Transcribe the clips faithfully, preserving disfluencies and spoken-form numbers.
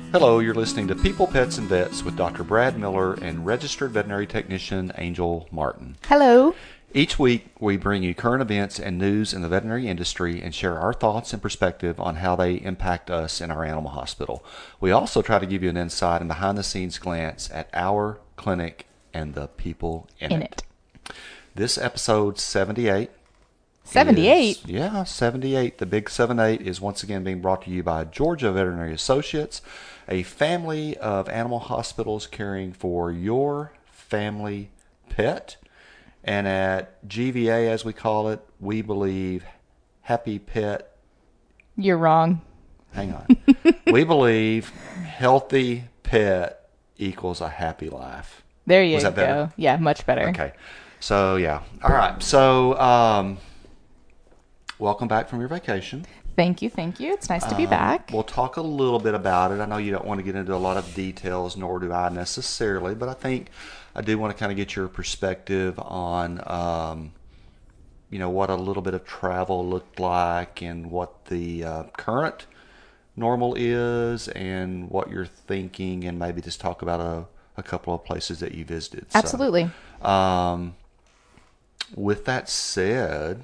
Hello, you're listening to People, Pets, and Vets with Doctor Brad Miller and registered veterinary technician Angel Martin. Hello. Each week, we bring you current events and news in the veterinary industry and share our thoughts and perspective on how they impact us in our animal hospital. We also try to give you an insight and behind-the-scenes glance at our clinic and the people in, in it. it. This episode seventy-eight. seventy-eight? Is, yeah, seventy-eight. The big seven eight is once again being brought to you by Georgia Veterinary Associates, a family of animal hospitals caring for your family pet. And at G V A, as we call it, we believe happy pet. You're wrong. Hang on. We believe healthy pet equals a happy life. There you Was that go. better? Yeah, much better. Okay. So, yeah. All right. So, um, welcome back from your vacation. Thank you, thank you. It's nice to be Um, back. We'll talk a little bit about it. I know you don't want to get into a lot of details, nor do I necessarily, but I think I do want to kind of get your perspective on, um, you know, what a little bit of travel looked like and what the uh, current normal is and what you're thinking, and maybe just talk about a, a couple of places that you visited. Absolutely. So, um, with that said,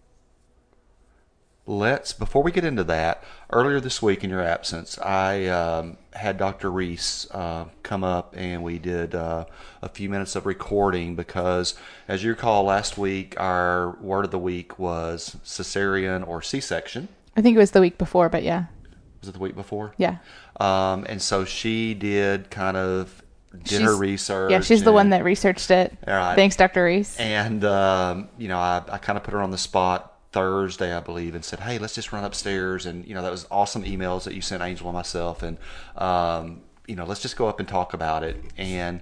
let's, before we get into that, earlier this week in your absence, I um, had Doctor Reese uh, come up and we did uh, a few minutes of recording because, as you recall, last week our word of the week was cesarean or C-section. I think it was the week before, but yeah. Was it the week before? Yeah. Um, and so she did kind of, did She's, her research. Yeah, she's and, the one that researched it. All right. Thanks, Doctor Reese. And, um, you know, I, I kind of put her on the spot Thursday, I believe, and said, hey, let's just run upstairs. And, you know, that was awesome emails that you sent Angel and myself. And, um, you know, let's just go up and talk about it. And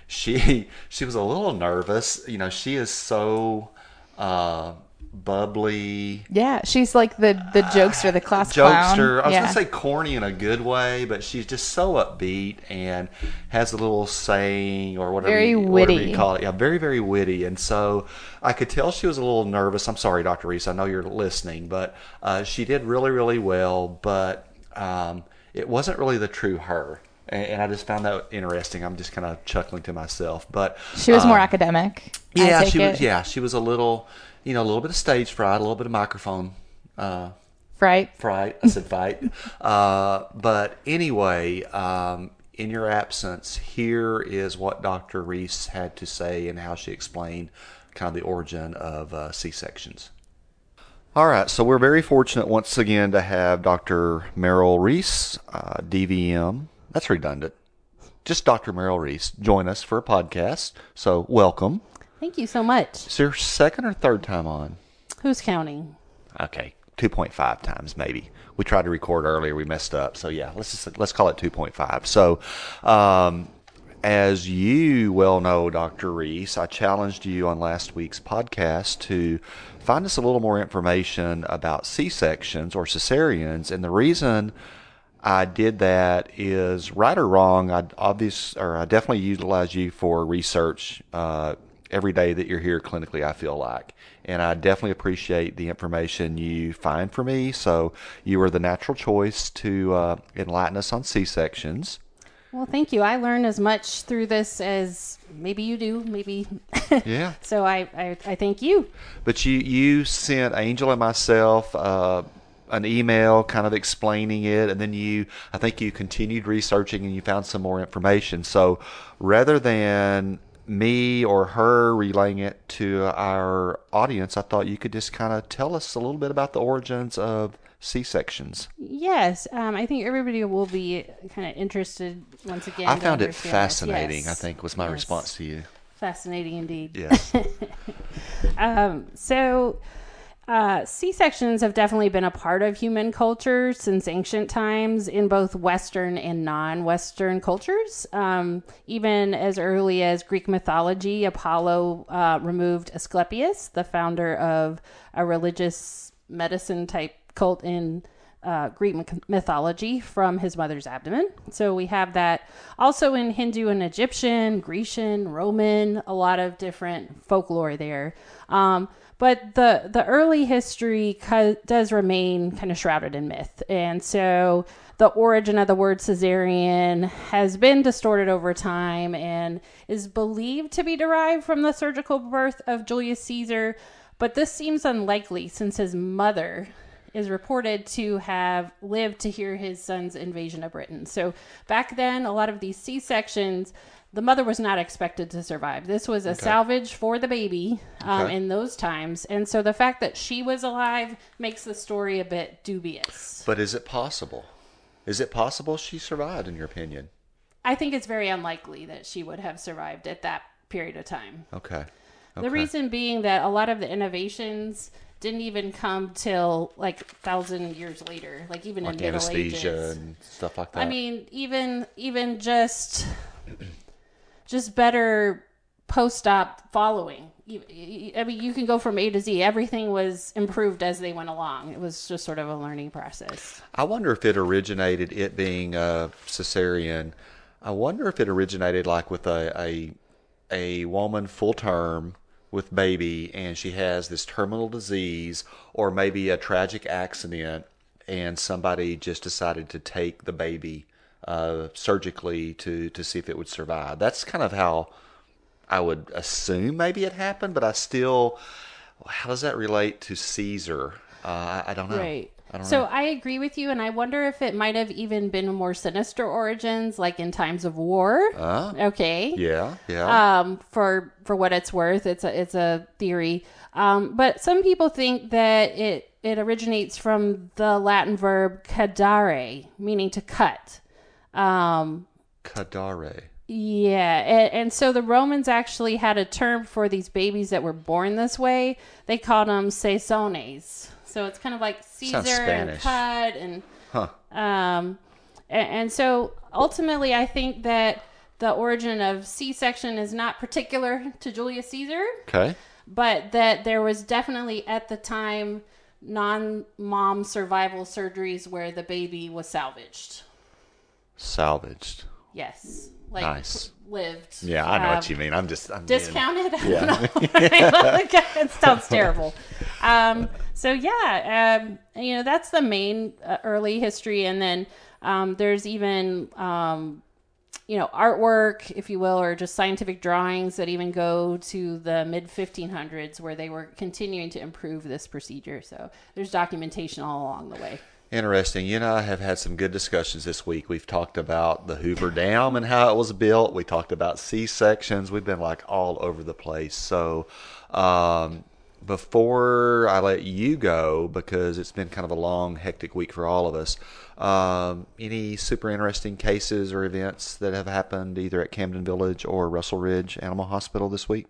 she she was a little nervous. You know, she is so uh, bubbly. Yeah, she's like the, the jokester, the class Jokester. clown. I was yeah. going to say corny in a good way, but she's just so upbeat and has a little saying or whatever, Very you, witty. whatever you call it. Yeah, very, very witty. And so I could tell she was a little nervous. I'm sorry, Doctor Reese. I know you're listening, but uh, she did really, really well. But um, it wasn't really the true her. And, and I just found that interesting. I'm just kind of chuckling to myself. But She was um, more academic. Yeah, I take she it. was. Yeah, she was a little, you know, a little bit of stage fright, a little bit of microphone uh, Right. fright. I said fight. uh, but anyway, um, in your absence, here is what Doctor Reese had to say and how she explained kind of the origin of uh, C-sections. All right, so we're very fortunate once again to have Doctor Merrill Reese, uh, D V M. That's redundant. Just Doctor Merrill Reese join us for a podcast. So welcome. Thank you so much. Is your second or third time on? Who's counting? Okay, two point five times maybe. We tried to record earlier, we messed up. So yeah, let's just, let's call it two point five. So, um, as you well know, Doctor Reese, I challenged you on last week's podcast to find us a little more information about C-sections or cesareans, and the reason I did that is, right or wrong, I obvious or I definitely utilize you for research uh, every day that you're here clinically, I feel like. And I definitely appreciate the information you find for me. So you were the natural choice to uh, enlighten us on C-sections. Well, thank you. I learn as much through this as maybe you do, maybe. Yeah. So I, I, I thank you. But you, you sent Angel and myself uh, an email kind of explaining it, and then you, I think you continued researching and you found some more information. So rather than me or her relaying it to our audience, I thought you could just kind of tell us a little bit about the origins of C-sections. Yes, um, I think everybody will be kind of interested once again. I to found it understand fascinating, this. I Yes. think, was my Yes. response to you. Fascinating indeed. Yes. um, so uh, C-sections have definitely been a part of human culture since ancient times in both Western and non-Western cultures. Um, even as early as Greek mythology, Apollo uh, removed Asclepius, the founder of a religious medicine type cult in uh, Greek myth- mythology from his mother's abdomen. So we have that also in Hindu and Egyptian, Grecian, Roman, a lot of different folklore there. Um, but the the early history co- does remain kind of shrouded in myth. And so the origin of the word cesarean has been distorted over time and is believed to be derived from the surgical birth of Julius Caesar. But this seems unlikely since his mother is reported to have lived to hear his son's invasion of Britain. So back then, a lot of these C-sections, the mother was not expected to survive. This was a okay. salvage for the baby um, okay. in those times. And so the fact that she was alive makes the story a bit dubious. But is it possible? Is it possible she survived, in your opinion? I think it's very unlikely that she would have survived at that period of time. Okay. okay. The reason being that a lot of the innovations didn't even come till like a thousand years later, like even like in Middle anesthesia and stuff like that. I mean, even even just just better post-op following. I mean, you can go from A to Z. Everything was improved as they went along. It was just sort of a learning process. I wonder if it originated, it being a cesarean, I wonder if it originated like with a a, a woman full term with baby, and she has this terminal disease or maybe a tragic accident, and somebody just decided to take the baby uh, surgically to, to see if it would survive. That's kind of how I would assume maybe it happened, but I still, how does that relate to Caesar? Uh, I, I don't know. Right. I don't so know. I agree with you, and I wonder if it might have even been more sinister origins, like in times of war. Uh, okay. Yeah, yeah. Um, for for what it's worth, it's a it's a theory. Um, but some people think that it it originates from the Latin verb cadare, meaning to cut. Um, cadare. Yeah, and, and so the Romans actually had a term for these babies that were born this way. They called them caesones. So it's kind of like Caesar and cut, and huh. um, and, and so ultimately, I think that the origin of C-section is not particular to Julius Caesar. Okay, but that there was definitely at the time non-mom survival surgeries where the baby was salvaged. Salvaged. Yes. Like nice. Lived. Yeah, I know um, what you mean. I'm just I'm discounted. Being, yeah. It sounds terrible. Um, so yeah, um, you know that's the main uh, early history, and then um, there's even um, you know artwork, if you will, or just scientific drawings that even go to the mid fifteen hundreds, where they were continuing to improve this procedure. So there's documentation all along the way. Interesting. You and I have had some good discussions this week. We've talked about the Hoover Dam and how it was built. We talked about C-sections. We've been like all over the place. So um, before I let you go, because it's been kind of a long, hectic week for all of us, um, any super interesting cases or events that have happened either at Camden Village or Russell Ridge Animal Hospital this week?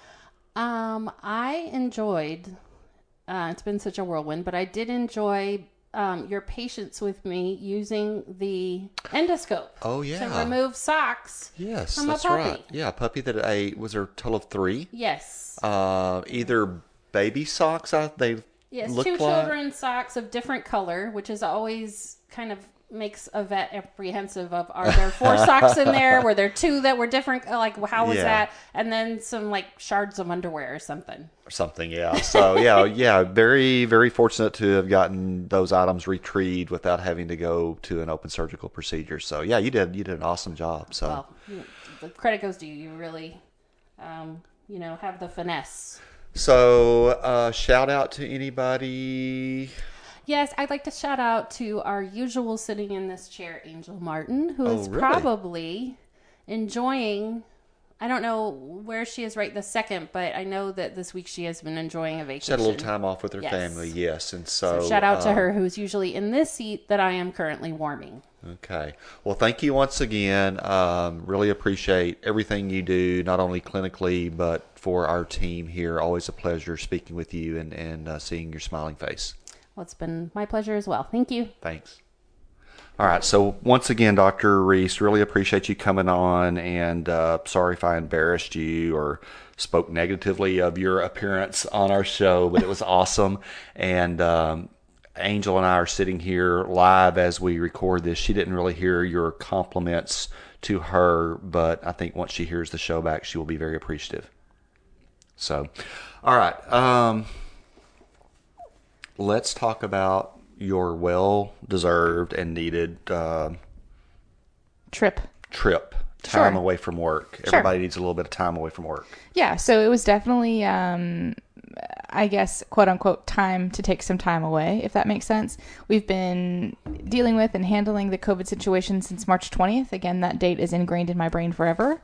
Um, I enjoyed, uh, it's been such a whirlwind, but I did enjoy Um, your patience with me using the endoscope. Oh yeah, to remove socks. Yes, from that's a puppy. right. Yeah, a puppy that I was there a total of three. Yes. Uh, either baby socks. I they yes, looked two like. children's socks of different color, which is always kind of makes a vet apprehensive of, are there four socks in there? Were there two that were different? Like, how was Yeah. that? And then some like shards of underwear or something. Or something, yeah. So yeah, yeah, very, very fortunate to have gotten those items retrieved without having to go to an open surgical procedure. So yeah, you did, you did an awesome job. So Well, you- the credit goes to you. You really, um, you know, have the finesse. So uh, shout out to anybody. Yes, I'd like to shout out to our usual sitting in this chair, Angel Martin, who Oh, is really? probably enjoying, I don't know where she is right this second, but I know that this week she has been enjoying a vacation. She had a little time off with her Yes. family, yes. And so, So shout out to uh, her, who's usually in this seat that I am currently warming. Okay. Well, thank you once again. Um, really appreciate everything you do, not only clinically, but for our team here. Always a pleasure speaking with you and, and uh, seeing your smiling face. Well, it's been my pleasure as well. Thank you. Thanks. All right. So once again, Doctor Reese, really appreciate you coming on, and uh, sorry if I embarrassed you or spoke negatively of your appearance on our show, but it was awesome. And um, Angel and I are sitting here live as we record this. She didn't really hear your compliments to her, but I think once she hears the show back, she will be very appreciative. So, all right. Um, let's talk about your well-deserved and needed uh, Trip. trip, time Sure. away from work. Sure. Everybody needs a little bit of time away from work. Yeah, so it was definitely, um, I guess, quote unquote, time to take some time away, if that makes sense. We've been dealing with and handling the COVID situation since March twentieth. Again, that date is ingrained in my brain forever.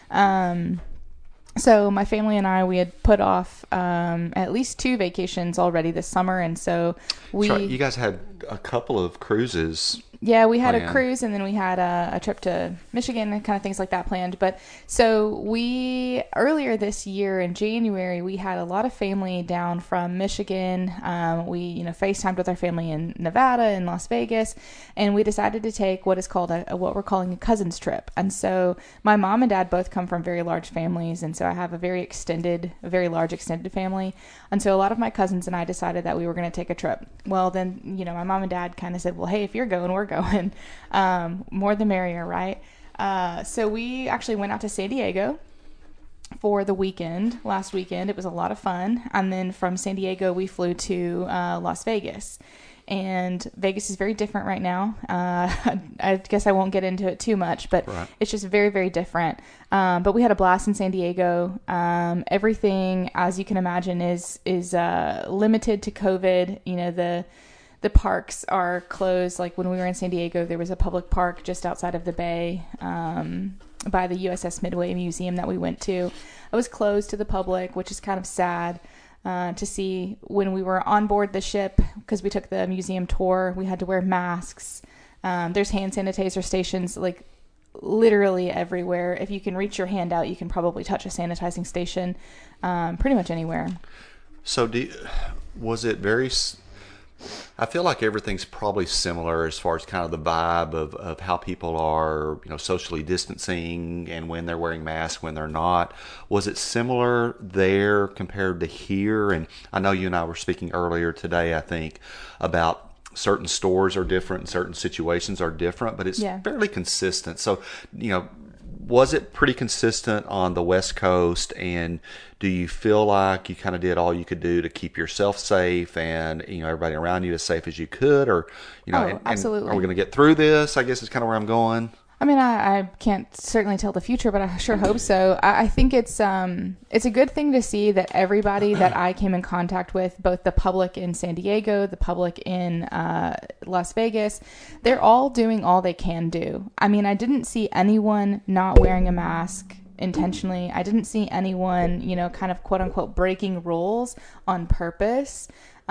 Um, so my family and I, we had put off um, at least two vacations already this summer. And so we... That's right. You guys had a couple of cruises. Yeah, we had planned. a cruise, and then we had a, a trip to Michigan and kind of things like that planned. But so we, earlier this year in January, we had a lot of family down from Michigan. Um, we, you know, FaceTimed with our family in Nevada and Las Vegas, and we decided to take what is called a, a what we're calling a cousins trip. And so my mom and dad both come from very large families, and so I have a very extended, a very large extended family. And so a lot of my cousins and I decided that we were going to take a trip. Well, then, you know, my mom and dad kind of said, well, hey, if you're going, we're going. Um, more the merrier, right? Uh, so we actually went out to San Diego for the weekend, last weekend. It was a lot of fun. And then from San Diego, we flew to uh, Las Vegas. And Vegas is very different right now. Uh, I guess I won't get into it too much, but Right. it's just very, very different. Um, but we had a blast in San Diego. Um, everything, as you can imagine, is is uh, limited to COVID. You know, the the parks are closed. Like when we were in San Diego, there was a public park just outside of the bay um, by the U S S Midway Museum that we went to. It was closed to the public, which is kind of sad. Uh, to see when we were on board the ship, because we took the museum tour, we had to wear masks. Um, there's hand sanitizer stations like literally everywhere. If you can reach your hand out, you can probably touch a sanitizing station um, pretty much anywhere. So, do you, was it very? s- I feel like everything's probably similar as far as kind of the vibe of, of how people are, you know, socially distancing and when they're wearing masks, when they're not. Was it similar there compared to here? And I know you and I were speaking earlier today, I think, about certain stores are different and certain situations are different, but it's Yeah. fairly consistent. So, you know, was it pretty consistent on the West Coast? And do you feel like you kind of did all you could do to keep yourself safe and, you know, everybody around you as safe as you could? Or, you know, Oh, and, and absolutely. are we going to get through this? I guess is kind of where I'm going. I mean, I, I can't certainly tell the future, but I sure hope so. I, I think it's um it's a good thing to see that everybody that I came in contact with, both the public in San Diego, the public in uh, Las Vegas, they're all doing all they can do. I mean, I didn't see anyone not wearing a mask intentionally. I didn't see anyone, you know, kind of quote unquote breaking rules on purpose.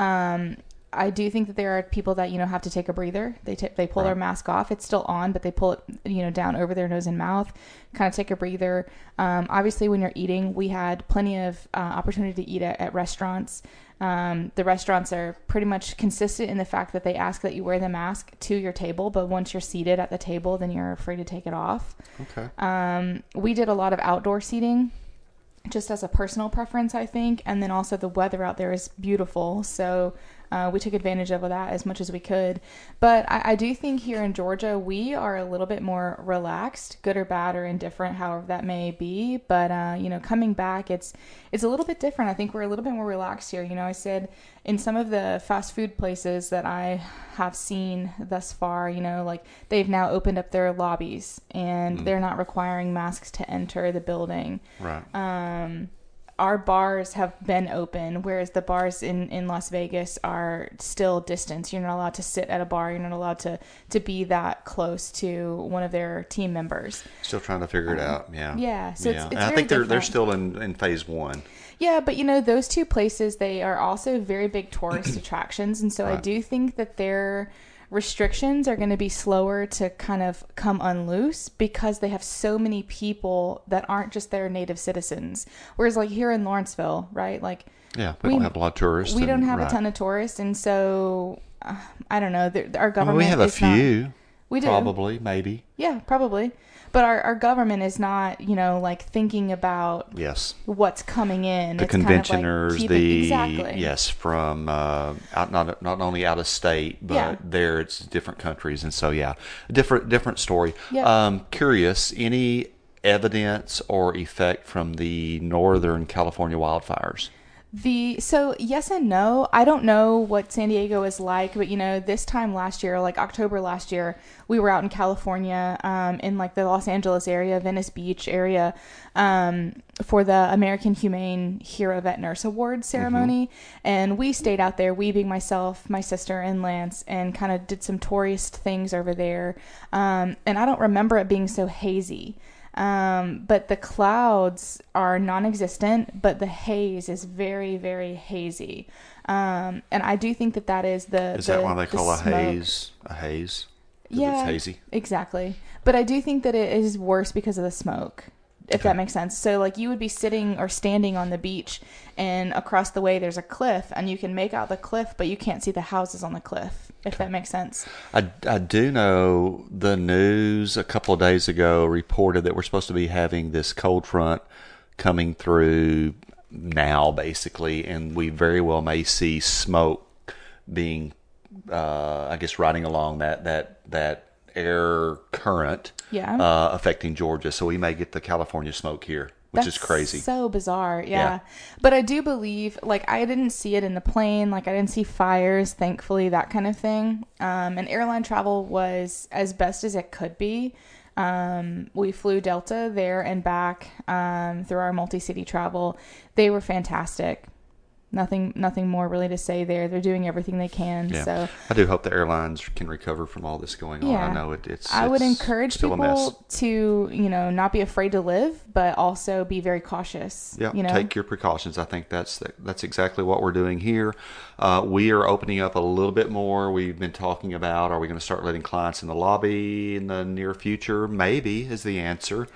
Um, I do think that there are people that, you know, have to take a breather. They t- they pull Right. their mask off. It's still on, but they pull it, you know, down over their nose and mouth, kind of take a breather. Um, obviously, when you're eating, we had plenty of uh, opportunity to eat at, at restaurants. Um, the restaurants are pretty much consistent in the fact that they ask that you wear the mask to your table, but once you're seated at the table, then you're free to take it off. Okay. Um, we did a lot of outdoor seating, just as a personal preference, I think. And then also the weather out there is beautiful. So uh, we took advantage of that as much as we could. But I, I do think here in Georgia, we are a little bit more relaxed, good or bad or indifferent, however that may be. But, uh, you know, coming back, it's it's a little bit different. I think we're a little bit more relaxed here. You know, I said in some of the fast food places that I have seen thus far, you know, like they've now opened up their lobbies and Mm. they're not requiring masks to enter the building. Right. Um, our bars have been open, whereas the bars in, in Las Vegas are still distance. You're not allowed to sit at a bar. You're not allowed to, to be that close to one of their team members. Still trying to figure it out. Yeah. Yeah, so it's- it's and I very think they're they're different. still in, in phase one. Yeah, but you know, those two places, they are also very big tourist attractions. And so I Right. do think that their restrictions are going to be slower to kind of come unloose because they have so many people that aren't just their native citizens. Whereas like here in Lawrenceville, right? Like Yeah. We, We- don't have a lot of tourists. we don't and- have right. a ton of tourists. And so uh, I don't know, there- our I mean, government we have a is not- few. we do. Probably, maybe. Yeah, probably. But our, our government is not, you know, like thinking about yes what's coming in. the It's kind of like conventioners, keeping- the exactly. yes from uh, out not not only out of state, but Yeah. there it's different countries, and so yeah, different different story. Yep. Um, curious, any evidence or effect from the Northern California wildfires? The so yes and no. I don't know what San Diego is like, but you know, this time last year, like October last year, we were out in California, um, in like the Los Angeles area, Venice Beach area, um, for the American Humane Hero Vet Nurse Awards ceremony, mm-hmm. and we stayed out there. We being myself, my sister, and Lance, and kind of did some tourist things over there. Um, and I don't remember it being so hazy. Um, but the clouds are non-existent, but the haze is very, very hazy. Um, and I do think that that is the Is the, that why they the call a smoke. haze a haze? 'Cause Yeah, it's hazy. exactly. But I do think that it is worse because of the smoke, if Okay. that makes sense. So like you would be sitting or standing on the beach, and across the way there's a cliff, and you can make out the cliff, but you can't see the houses on the cliff, if Okay. that makes sense. I, I do know the news a couple of days ago reported that we're supposed to be having this cold front coming through now, basically, and we very well may see smoke being, uh, I guess, riding along that that that air current, Yeah. uh, affecting Georgia. So we may get the California smoke here, which That's is crazy. So bizarre, yeah. Yeah. But I do believe, like, I didn't see it in the plane, like, I didn't see fires, thankfully, that kind of thing. Um, and airline travel was as best as it could be. Um, we flew Delta there and back um, through our multi-city travel. They were fantastic. Nothing, nothing more really to say there. They're doing everything they can. Yeah. So I do hope the airlines can recover from all this going on. Yeah. I know it, it's. I would it's encourage still a mess. people to, you know, not be afraid to live, but also be very cautious. Yeah, you know? take your precautions. I think that's that's exactly what we're doing here. Uh, we are opening up a little bit more. We've been talking about, are we going to start letting clients in the lobby in the near future? Maybe is the answer.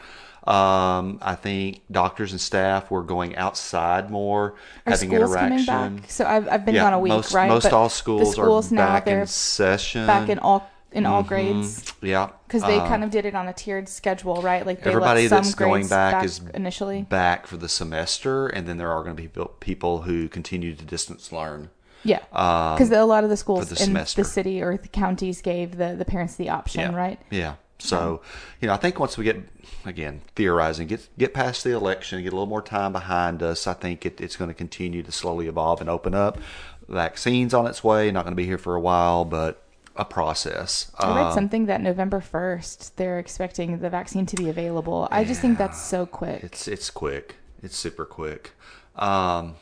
Um, I think doctors and staff were going outside more, Are having schools interaction. coming back? So I've I've been Yeah, gone a week, most, right? Most But all the schools, schools are now, back they're in session. back in all in all Mhm. grades. Yeah, Because they Uh, kind of did it on a tiered schedule, right? Like they everybody let some that's going grades back, is initially. back for the semester, and then there are going to be people- people who continue to distance learn. Yeah, Um, because a lot of the schools the in semester. the city or the counties gave the, the parents the option, Yeah. right? Yeah. So, you know, I think once we get, again, theorizing, get get past the election, get a little more time behind us, I think it, it's going to continue to slowly evolve and open up. Vaccines on its way, not going to be here for a while, but a process. I read Um, something that November first, they're expecting the vaccine to be available. I just think that's so quick. It's it's quick. It's super quick. Um,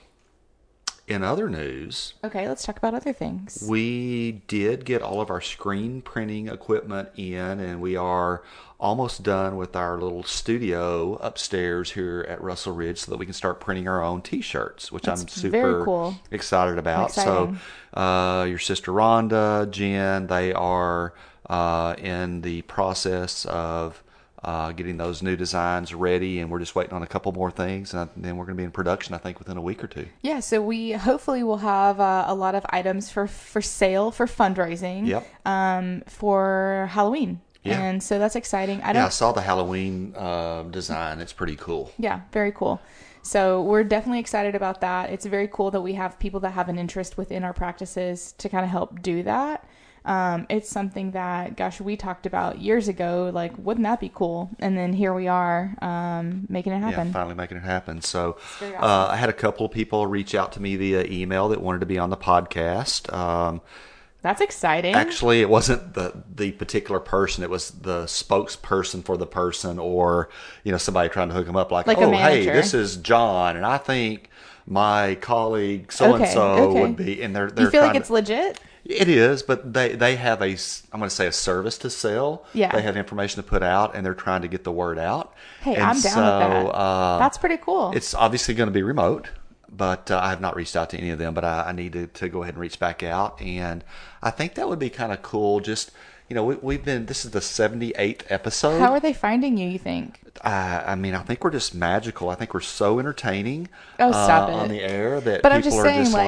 in other news, Okay, let's talk about other things. we did get all of our screen printing equipment in, and we are almost done with our little studio upstairs here at Russell Ridge so that we can start printing our own T-shirts, which That's I'm super very cool. excited about. Exciting. So uh, your sister Rhonda, Jen, they are uh, in the process of uh, getting those new designs ready, and we're just waiting on a couple more things, and then we're going to be in production, I think, within a week or two. Yeah, so we hopefully will have uh, a lot of items for for sale for fundraising. Yep. Um, for Halloween. Yeah. And so that's exciting. I Yeah, I don't. saw the Halloween uh, design. It's pretty cool. Yeah, very cool. So we're definitely excited about that. It's very cool that we have people that have an interest within our practices to kind of help do that. Um, it's something that, gosh, we talked about years ago. Like, wouldn't that be cool? And then here we are, um, making it happen. Yeah, finally making it happen. So very uh, awesome. I had a couple of people reach out to me via email that wanted to be on the podcast. Um, That's exciting. Actually, it wasn't the the particular person. It was the spokesperson for the person, or you know, somebody trying to hook them up. Like, Like a oh, hey, manager. this is John, and I think my colleague so and so Okay, okay. would be. And they're they're you feel like trying it's to- legit? It is, but they, they have a, s- I'm going to say a service to sell. Yeah. They have information to put out, and they're trying to get the word out. Hey, and I'm down so, with that. Uh, That's pretty cool. It's obviously going to be remote, but uh, I have not reached out to any of them, but I, I need to, to go ahead and reach back out. And I think that would be kind of cool. Just, you know, we, we've been, this is the seventy-eighth episode. How are they finding you, you think? I, I mean, I think we're just magical. I think we're so entertaining Oh, stop uh, it. on the air that But I'm people just are saying, just like, like,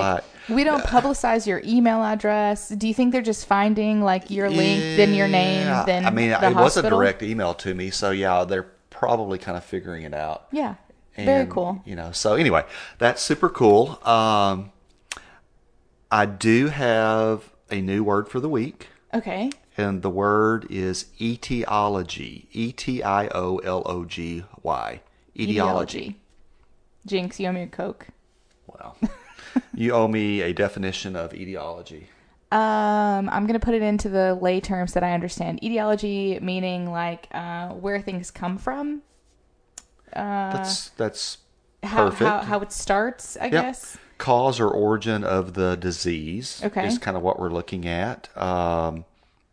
We don't publicize your email address. Do you think they're just finding like your link, then your name, Yeah, then I mean, the it was a hospital? direct email to me, so yeah, they're probably kind of figuring it out. Yeah, very And, cool. You know, so anyway, that's super cool. Um, I do have a new word for the week, Okay. and the word is etiology. E T I O L O G Y. Etiology. Jinx, you owe me a Coke. Wow. You owe me a definition of etiology. Um, I'm gonna put it into the lay terms that I understand. Etiology meaning like uh, where things come from. Uh, That's that's how, perfect. how how it starts, I Yep. guess. Cause or origin of the disease Okay. is kind of what we're looking at. Um,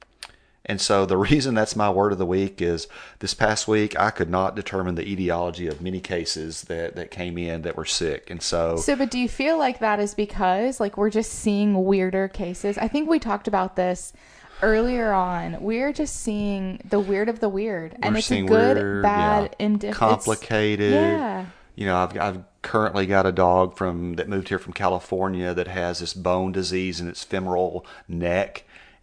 and so the reason that's my word of the week is this past week I could not determine the etiology of many cases that, that came in that were sick. And so, So, but do you feel like that is because like we're just seeing weirder cases? I think we talked about this earlier on. We're just seeing the weird of the weird, and we're it's a seeing good, weird, bad, yeah, indifferent, complicated. Yeah. You know, I've, I've currently got a dog from that moved here from California that has this bone disease in its femoral neck,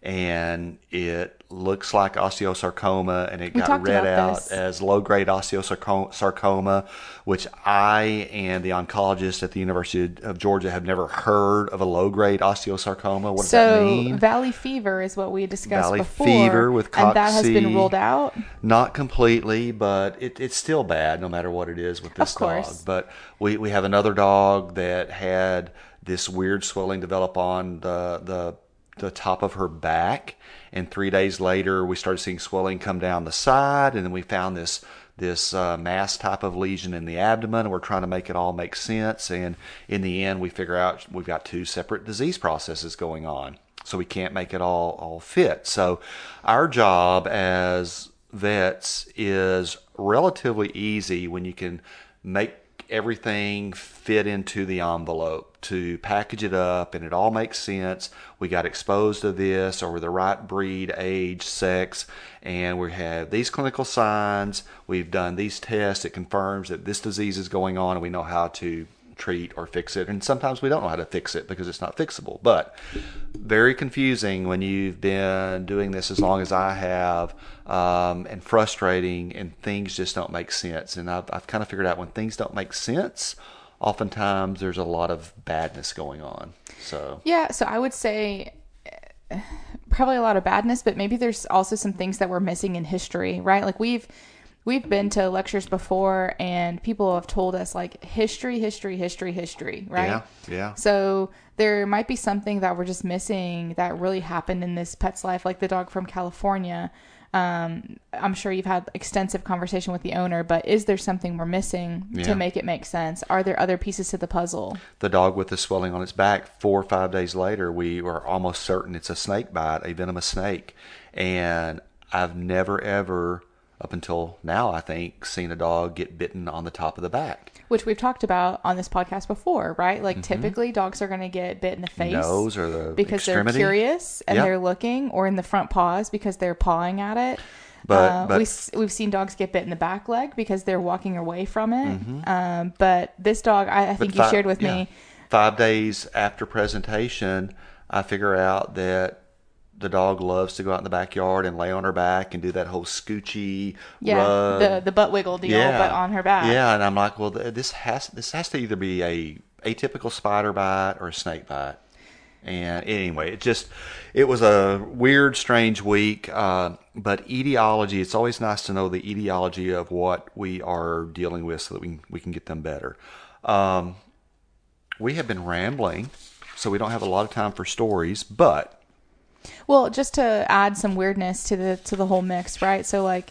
and it looks like osteosarcoma, and it We got talked read about out this. as low-grade osteosarcoma, which I and the oncologist at the University of Georgia have never heard of a low-grade osteosarcoma. What does that So mean? valley fever is what we discussed Valley before, fever with and that has been cocci. ruled out. Not completely, but it, it's still bad no matter what it is with this Of course. dog. But we, we have another dog that had this weird swelling develop on the, the the top of her back, and three days later we started seeing swelling come down the side, and then we found this this uh, mass type of lesion in the abdomen, and we're trying to make it all make sense. And in the end, we figure out we've got two separate disease processes going on, so we can't make it all all fit. So our job as vets is relatively easy when you can make everything fit into the envelope, to package it up and it all makes sense. We got exposed to this, or we're the right breed, age, sex, and we have these clinical signs. We've done these tests. It confirms that this disease is going on, and we know how to treat or fix it. And sometimes we don't know how to fix it because it's not fixable. But very confusing when you've been doing this as long as I have, um, and frustrating, and things just don't make sense. And I've, I've kind of figured out when things don't make sense, oftentimes there's a lot of badness going on. So Yeah, so I would say uh, probably a lot of badness, but maybe there's also some things that we're missing in history, right? Like we've we've been to lectures before, and people have told us like history, history, history, history, right? yeah, yeah. So there might be something that we're just missing that really happened in this pet's life, like the dog from California. Um, I'm sure you've had extensive conversation with the owner, but is there something we're missing Yeah. to make it make sense? Are there other pieces to the puzzle? The dog with the swelling on its back, four or five days later, we were almost certain it's a snake bite, a venomous snake. And I've never, ever, up until now, I think, seen a dog get bitten on the top of the back. Which we've talked about on this podcast before, right? Like typically dogs are going to get bit in the face Nose or the because extremity. they're curious and Yep. they're looking, or in the front paws because they're pawing at it. But- uh, but- we, s- we've seen dogs get bit in the back leg because they're walking away from it. Um, but this dog, I, I think But you fi- shared with yeah. me. Five days after presentation, I figure out that the dog loves to go out in the backyard and lay on her back and do that whole scoochy Yeah, rub. the the butt wiggle deal, but on her back. Yeah, and I'm like, well, th- this has this has to either be a atypical spider bite or a snake bite. And anyway, it just it was a weird, strange week. Uh, but etiology, it's always nice to know the etiology of what we are dealing with so that we can, we can get them better. Um, we have been rambling, so we don't have a lot of time for stories, but Well, just to add some weirdness to the to the whole mix, right? So like,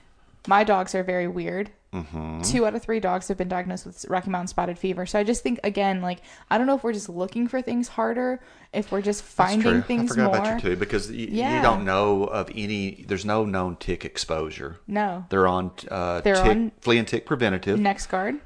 my dogs are very weird. Mm-hmm. Two out of three dogs have been diagnosed with Rocky Mountain Spotted Fever. So I just think, again, like, I don't know if we're just looking for things harder, if we're just That's finding true. things I forgot more. about you too, because y- Yeah. you don't know of any. There's no known tick exposure. No. They're on uh, They're tick, on- flea and tick preventative. Next guard.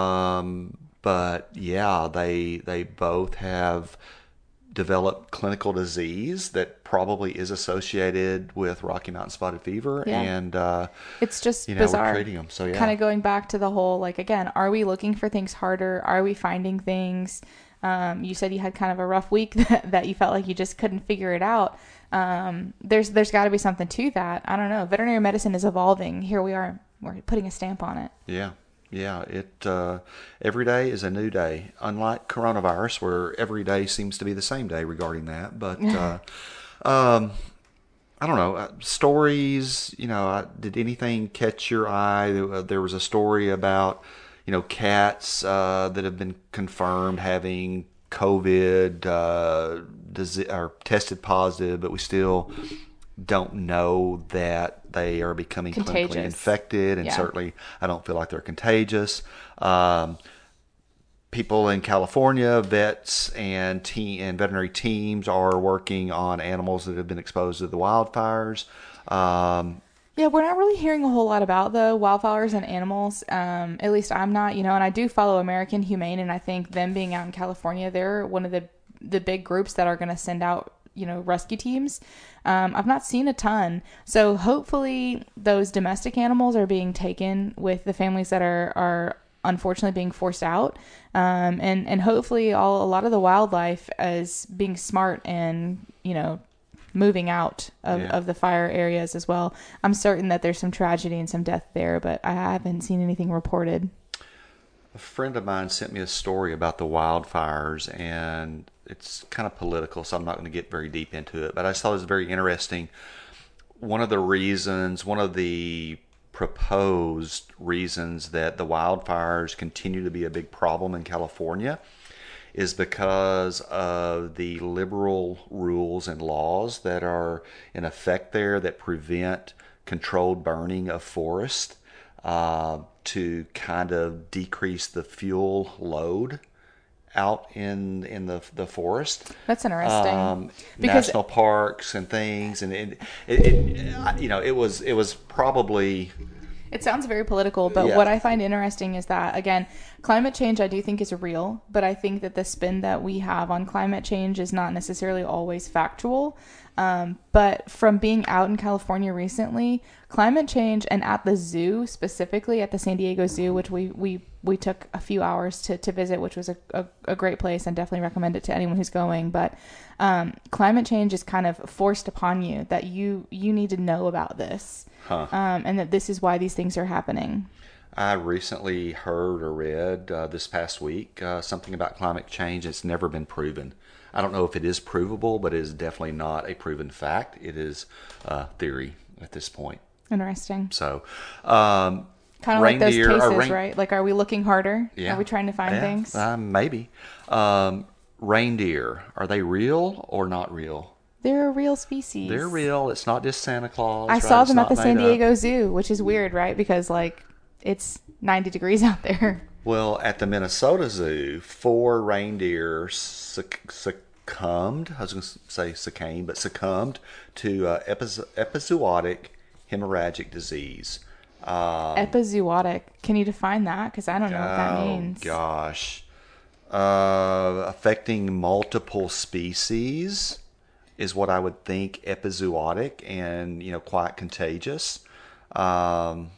Um, but yeah, they they both have developed clinical disease that probably is associated with Rocky Mountain Spotted Fever, Yeah. and uh, It's just you know, we're bizarre. treating them. So yeah, Kind of going back to the whole, like, again, are we looking for things harder? Are we finding things? Um, you said you had kind of a rough week that, that you felt like you just couldn't figure it out. Um, there's there's got to be something to that. I don't know. Veterinary medicine is evolving. Here we are. We're putting a stamp on it. Yeah. Yeah, it uh, every day is a new day. Unlike coronavirus, where every day seems to be the same day regarding that. But uh, um, I don't know, uh, stories. You know, uh, did anything catch your eye? Uh, there was a story about you know cats uh, that have been confirmed having COVID, uh, disease, or tested positive, but we still don't know that they are becoming Contagious. clinically infected, and Yeah. certainly I don't feel like they're contagious. Um, people in California, vets and team and veterinary teams are working on animals that have been exposed to the wildfires. Um, Yeah, we're not really hearing a whole lot about the wildfires and animals. Um, at least I'm not, you know, and I do follow American Humane, and I think them being out in California, they're one of the the big groups that are going to send out, you know, rescue teams. Um, I've not seen a ton. So hopefully those domestic animals are being taken with the families that are, are unfortunately being forced out. Um, and, and hopefully all, a lot of the wildlife is being smart and, you know, moving out of, Yeah. of the fire areas as well. I'm certain that there's some tragedy and some death there, but I haven't seen anything reported. A friend of mine sent me a story about the wildfires, and it's kind of political, so I'm not going to get very deep into it. But I just thought it was very interesting. One of the reasons, one of the proposed reasons that the wildfires continue to be a big problem in California is because of the liberal rules and laws that are in effect there that prevent controlled burning of forest uh, to kind of decrease the fuel load out in in the the forest. That's interesting. Um, Because- national parks and things, and it, it, it you know it was it was probably It sounds very political, but Yeah. what I find interesting is that, again, climate change I do think is real, but I think that the spin that we have on climate change is not necessarily always factual. Um, but from being out in California recently, climate change, and at the zoo, specifically at the San Diego Zoo, which we, we, we took a few hours to, to visit, which was a, a, a great place, and definitely recommend it to anyone who's going. But um, climate change is kind of forced upon you that you, you need to know about this. Huh. Um, and that this is why these things are happening. I recently heard or read uh, this past week uh, something about climate change. It's never been proven. I don't know if it is provable, but it is definitely not a proven fact. It is uh, theory at this point. Interesting. So, um, Kind of like those reindeer- cases, or rain- right? Like, are we looking harder? Yeah. Are we trying to find Yeah, things? Uh, maybe. Um, reindeer, are they real or not real? They're a real species. They're real. It's not just Santa Claus. I right? saw It's them at not the San made up. Diego Zoo, which is weird, right? Because, like, it's ninety degrees out there. Well, at the Minnesota Zoo, four reindeer suc- succumbed, I was going to say succumbed, but succumbed to uh, epis- epizootic hemorrhagic disease. Um, Epizootic. Can you define that? Because I don't know what that oh, means. gosh. Uh, affecting multiple species is what I would think epizootic, and, you know, quite contagious. Um,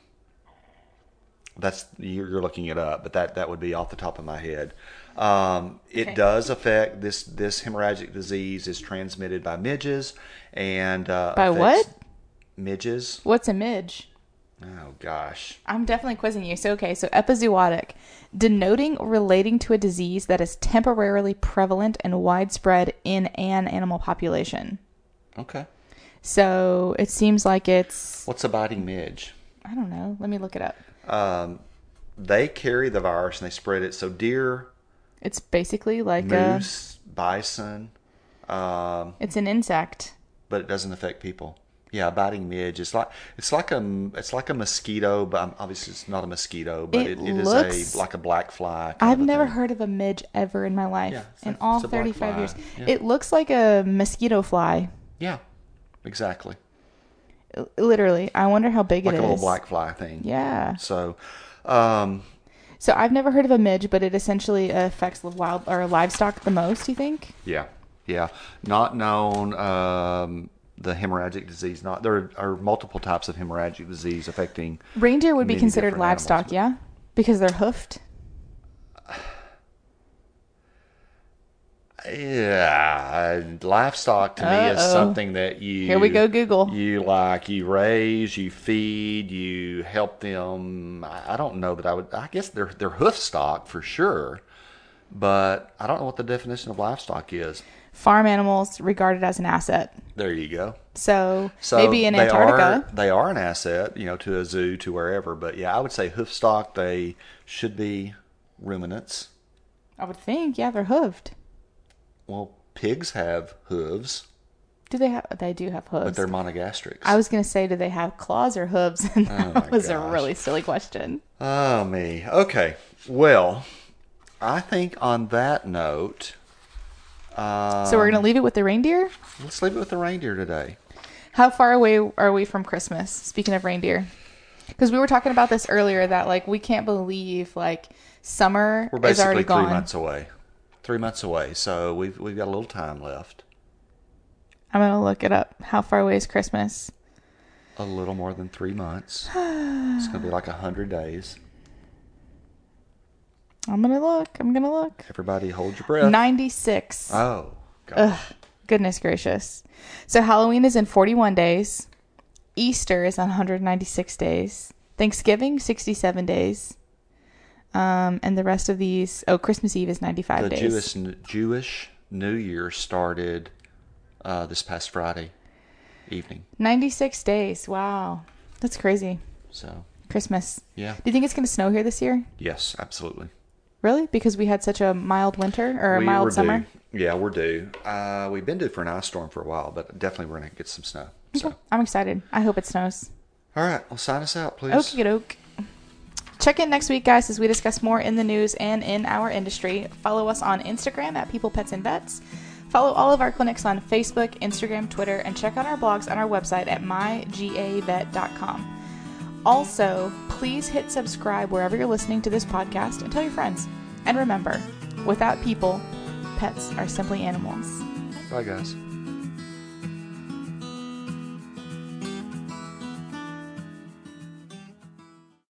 That's you're you're looking it up, but that, that would be off the top of my head. Um, it Okay. does affect this this hemorrhagic disease is transmitted by midges and uh, By affects what? midges. What's a midge? Oh gosh, I'm definitely quizzing you. So, okay, so epizootic, denoting or relating to a disease that is temporarily prevalent and widespread in an animal population. okay. So it seems like it's, What's a biting midge? I don't know. Let me look it up. Um, they carry the virus and they spread it. So deer, It's basically like a, moose, bison, um, it's an insect. but it doesn't affect people. Yeah, a biting midge. It's like it's like a it's like a mosquito, but um, obviously it's not a mosquito. But It it, it is looks- a like a black fly. kind I've of a never thing. heard of a midge ever in my life. Yeah, it's in a- all it's a black thirty-five fly. years. Yeah. It looks like a mosquito fly. Yeah, exactly. L- Literally. I wonder how big Like it a is. little black fly thing. Yeah. So, um, So I've never heard of a midge, but it essentially affects the wild or livestock the most, you think? yeah, yeah. Not known. Um, the hemorrhagic disease. Not there are multiple types of hemorrhagic disease affecting. Reindeer would be Many considered different animals, livestock, but- yeah? Because they're hoofed. Yeah, livestock to me is Uh-oh. something that you Here we go, Google. You like you raise, you feed, you help them. I I don't know that I would. I guess they're they're hoof stock for sure, but I don't know what the definition of livestock is. Farm animals regarded as an asset. There you go. So, So maybe in they Antarctica. are they are an asset, you know, to a zoo, to wherever. But yeah, I would say hoof stock. They should be ruminants. I would think, yeah, they're hooved. Well, pigs have hooves, Do they have? They do have hooves. but they're monogastrics. I was going to say, do they have claws or hooves? And that Oh my was a gosh. really silly question. Oh, me. Okay. Well, I think on that note, uh, So we're going to leave it with the reindeer? let's leave it with the reindeer today. How far away are we from Christmas? Speaking of reindeer. Because we were talking about this earlier that, like, we can't believe, like, summer We're is already basically three gone. months away. Three months away, so we've we've got a little time left. I'm going to look it up. How far away is Christmas? A little more than three months. It's gonna be like a hundred days. I'm going to look. I'm going to look. Everybody, hold your breath. ninety-six. Oh, gosh. Ugh, goodness gracious. So Halloween is in forty-one days. Easter is on one hundred ninety-six days. Thanksgiving, sixty-seven days. Um, and the rest of these, oh, Christmas Eve is ninety-five The days. Jewish Jewish New Year started uh, this past Friday evening. ninety-six days. Wow. That's crazy. So, Christmas. yeah. Do you think it's going to snow here this year? Yes, absolutely. Really? Because we had such a mild winter or a We mild were summer? due. Yeah, we're due. Uh, we've been due for an ice storm for a while, but definitely we're going to get some snow. So, I'm excited. I hope it snows. all right. Well, sign us out, please. Okie doke. Check in next week, guys, as we discuss more in the news and in our industry. Follow us on Instagram at People, Pets, and Vets. Follow all of our clinics on Facebook, Instagram, Twitter, and check out our blogs on our website at my g a vet dot com. Also, please hit subscribe wherever you're listening to this podcast and tell your friends. And remember, without people, pets are simply animals. Bye, guys.